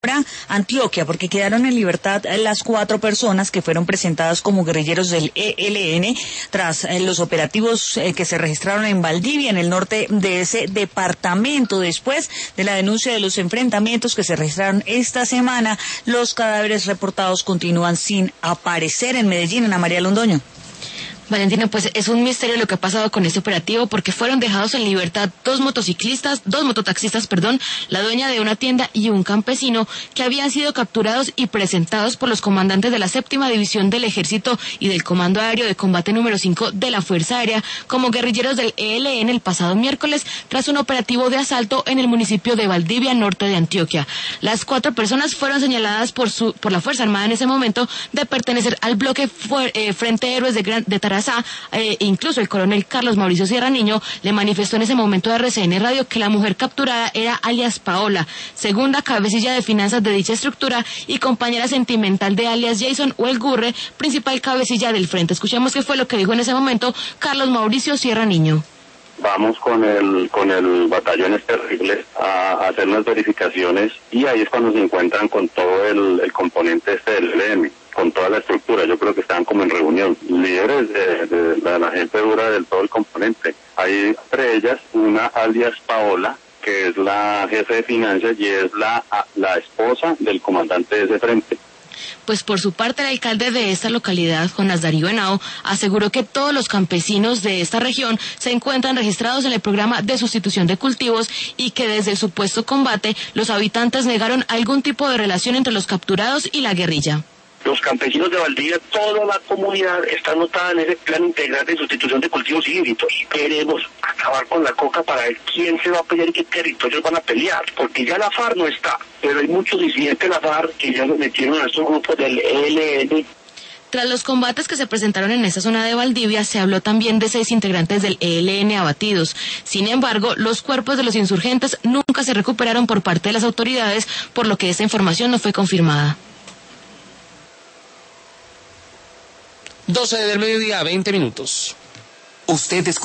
Antioquia, porque quedaron en libertad las 4 personas que fueron presentadas como guerrilleros del ELN tras los operativos que se registraron en Valdivia, en el norte de ese departamento. Después de la denuncia de los enfrentamientos que se registraron esta semana, los cadáveres reportados continúan sin aparecer en Medellín. Ana María Londoño. Valentina, pues es un misterio lo que ha pasado con este operativo, porque fueron dejados en libertad dos mototaxistas, la dueña de una tienda y un campesino, que habían sido capturados y presentados por los comandantes de la 7ª División del Ejército y del Comando Aéreo de Combate número 5 de la Fuerza Aérea como guerrilleros del ELN el pasado miércoles, tras un operativo de asalto en el municipio de Valdivia, norte de Antioquia. Las 4 personas fueron señaladas por la Fuerza Armada en ese momento de pertenecer al bloque Frente Héroes de Tarazá. Incluso el coronel Carlos Mauricio Sierra Niño le manifestó en ese momento a RCN Radio que la mujer capturada era alias Paola, segunda cabecilla de finanzas de dicha estructura y compañera sentimental de alias Jason o el Gurre, principal cabecilla del frente. Escuchemos qué fue lo que dijo en ese momento Carlos Mauricio Sierra Niño. Vamos con el batallón terrible a hacer unas verificaciones y ahí es cuando se encuentran con todo el componente del ELN, con toda la estructura. Yo creo que estaban como en reunión, líderes de la gente dura del todo el componente. Hay entre ellas una alias Paola, que es la jefe de finanzas y es la esposa del comandante de ese frente. Pues por su parte el alcalde de esta localidad, Jonas Darío Henao, aseguró que todos los campesinos de esta región se encuentran registrados en el programa de sustitución de cultivos y que desde el supuesto combate los habitantes negaron algún tipo de relación entre los capturados y la guerrilla. Los campesinos de Valdivia, toda la comunidad está anotada en ese plan integral de sustitución de cultivos híbridos. Queremos acabar con la coca para ver quién se va a pelear y qué territorios van a pelear, porque ya la FARC no está, pero hay muchos disidentes de la FARC que ya se metieron a estos grupos del ELN. Tras los combates que se presentaron en esa zona de Valdivia, se habló también de 6 integrantes del ELN abatidos. Sin embargo, los cuerpos de los insurgentes nunca se recuperaron por parte de las autoridades, por lo que esta información no fue confirmada. 12 del mediodía, 20 minutos. Usted